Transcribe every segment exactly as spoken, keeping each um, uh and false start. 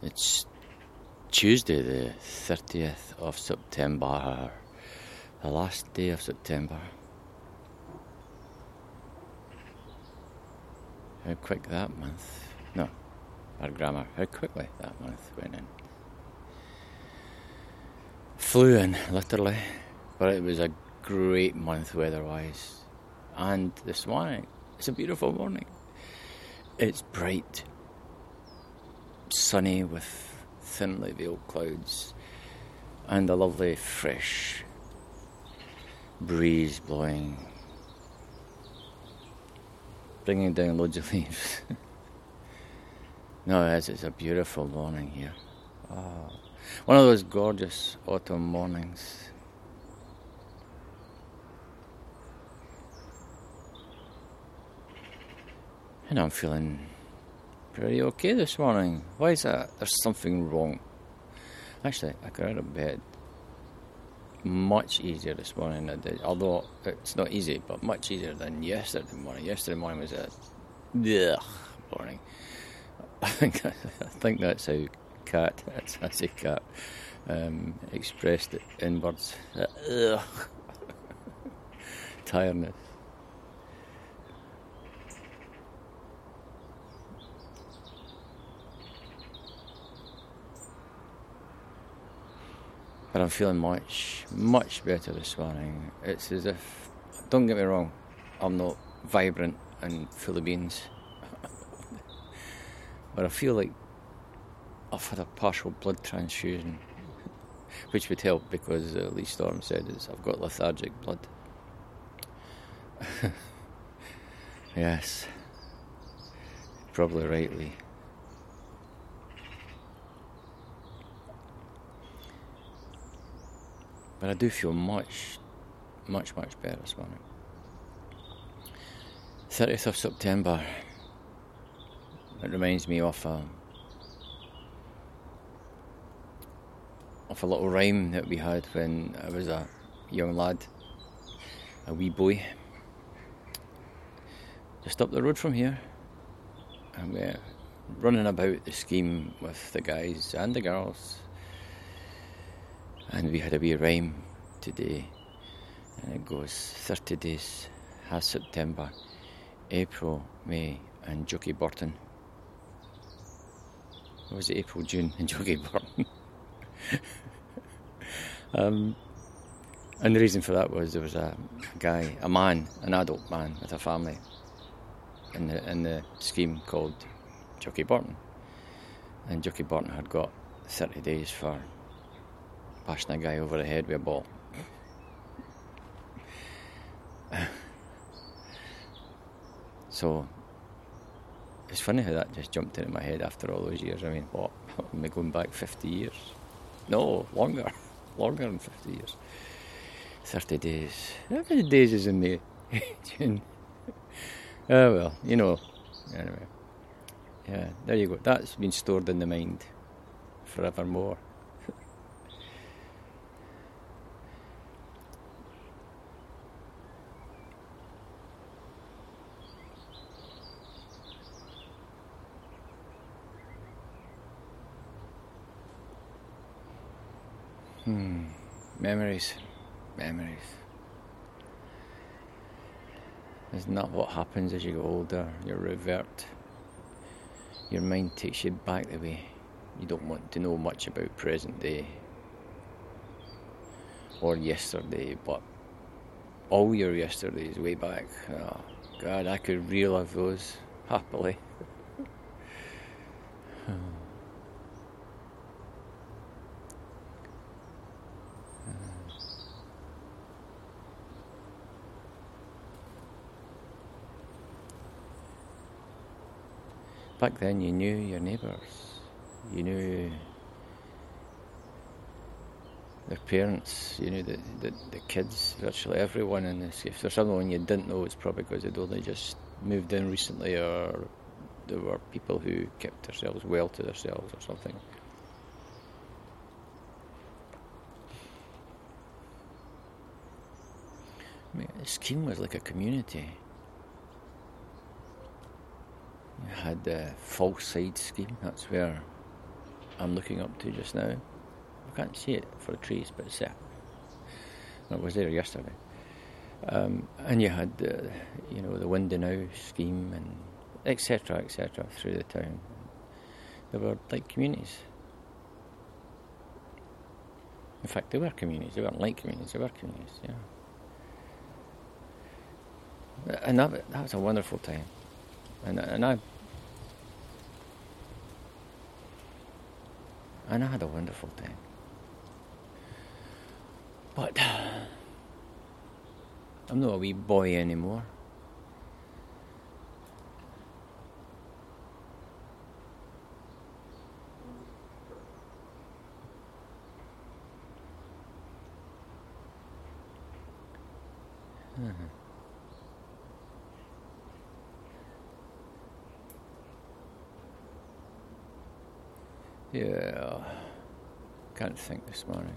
It's Tuesday, the thirtieth of September, the last day of September. How quick that month, no, bad grammar, how quickly that month went in. Flew in, literally, but it was a great month weather-wise. And this morning, it's a beautiful morning. It's bright, sunny with thinly veiled clouds and a lovely fresh breeze blowing, bringing down loads of leaves. No, it is, it's a beautiful morning here. Oh, one of those gorgeous autumn mornings. And I'm feeling pretty okay this morning. Why is that? There's something wrong. Actually, I got out of bed much easier this morning than I did. Although it's not easy, but much easier than yesterday morning. Yesterday morning was a ugh morning. I think I think that's how cat, that's, I say cat, um, expressed it in words. Uh, ugh. Tiredness. But I'm feeling much, much better this morning. It's as if, don't get me wrong, I'm not vibrant and full of beans. But I feel like I've had a partial blood transfusion, which would help because uh, Lee Storm said is I've got lethargic blood. Yes, probably right, Lee. But I do feel much, much, much better this morning. thirtieth of September. It reminds me of a, of a little rhyme that we had when I was a young lad, a wee boy. Just up the road from here. And we're running about the scheme with the guys and the girls. And we had a wee rhyme today, and it goes thirty days has September, April, May, and Jockey Burton. Or was it April, June, and Jockey Burton? um, and the reason for that was there was a guy, a man, an adult man with a family in the in the scheme called Jockey Burton, and Jockey Burton had got thirty days for bashing a guy over the head with a ball. So it's funny how that just jumped into my head after all those years. I mean, what? Am I going back fifty years? No, longer. Longer than fifty years. thirty days. How many days is in May? June. Oh well, you know. Anyway. Yeah, there you go. That's been stored in the mind forevermore. Hmm. Memories. Memories. Isn't that what happens as you get older? You revert. Your mind takes you back the way. You don't want to know much about present day or yesterday, but all your yesterdays way back. Oh, God, I could relive those happily. Back then you knew your neighbours, you knew their parents, you knew the, the, the kids, virtually everyone in this. If there's someone you didn't know, it's probably because they'd only just moved in recently, or there were people who kept themselves well to themselves or something. I mean, the scheme was like a community. You had the False Side scheme, that's where I'm looking up to just now. I can't see it for the trees, but it's there. I was there yesterday. Um, and you had the, you know, the Windy Now scheme and et cetera, et cetera through the town. They were like communities. In fact, they were communities. They weren't like communities. They were communities. Yeah. And that, that was a wonderful time. And and I and I had a wonderful time. But I'm not a wee boy anymore. Mm-hmm. Yeah, can't think this morning.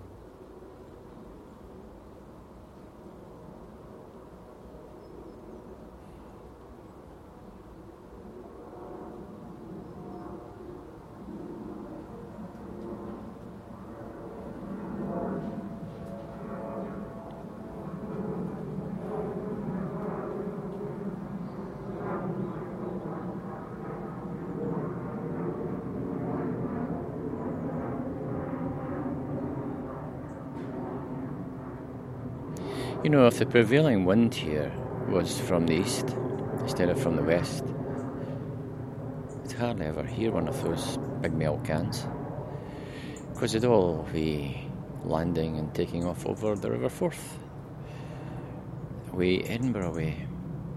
You know, if the prevailing wind here was from the east instead of from the west, I'd hardly ever hear one of those big milk cans, because they'd all be landing and taking off over the River Forth, away Edinburgh way.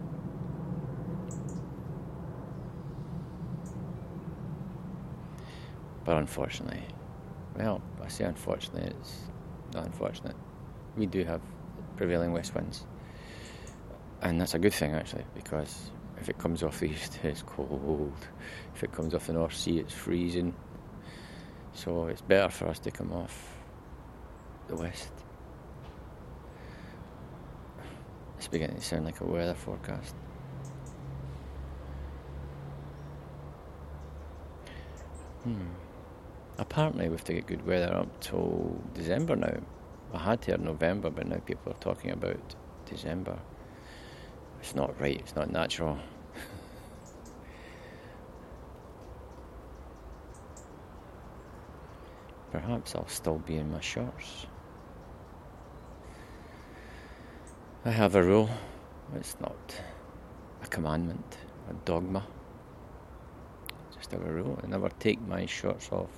But unfortunately, well, I say unfortunately, it's not unfortunate. We do have prevailing west winds, and that's a good thing actually, because if it comes off the east it's cold, if it comes off the North Sea it's freezing, so it's better for us to come off the west. It's beginning to sound like a weather forecast. Hmm. Apparently we have to get good weather up till December now. I had heard November, but now people are talking about December. It's not right, it's not natural. Perhaps I'll still be in my shorts. I have a rule. It's not a commandment, a dogma. Just have a rule. I never take my shorts off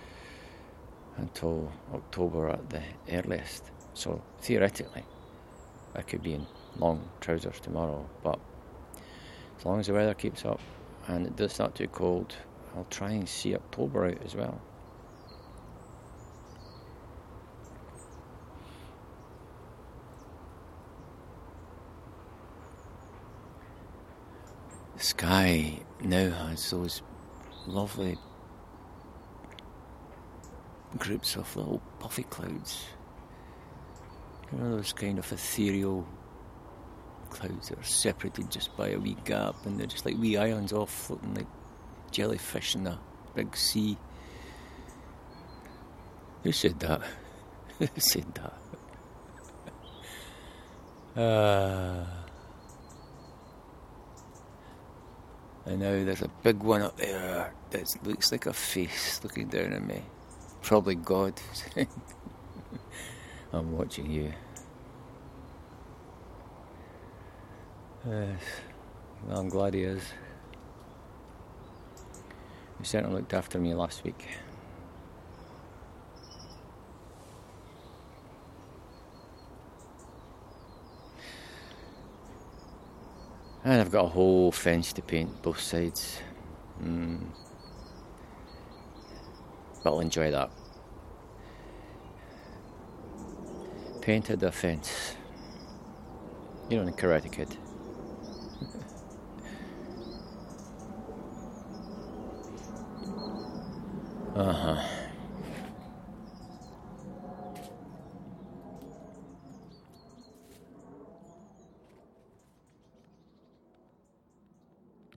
until October at the earliest. So theoretically I could be in long trousers tomorrow, but as long as the weather keeps up and it does not too cold, I'll try and see October out as well. The sky now has those lovely groups of little puffy clouds. You know, those kind of ethereal clouds that are separated just by a wee gap, and they're just like wee islands off floating like jellyfish in a big sea. Who said that? Who said that? uh, and now there's a big one up there that looks like a face looking down at me. Probably God. I'm watching you. Yes. Well, I'm glad he is. He certainly looked after me last week. And I've got a whole fence to paint both sides. Mm. But I'll enjoy that. Painted a fence. You know, in Karate Kid. Uh-huh.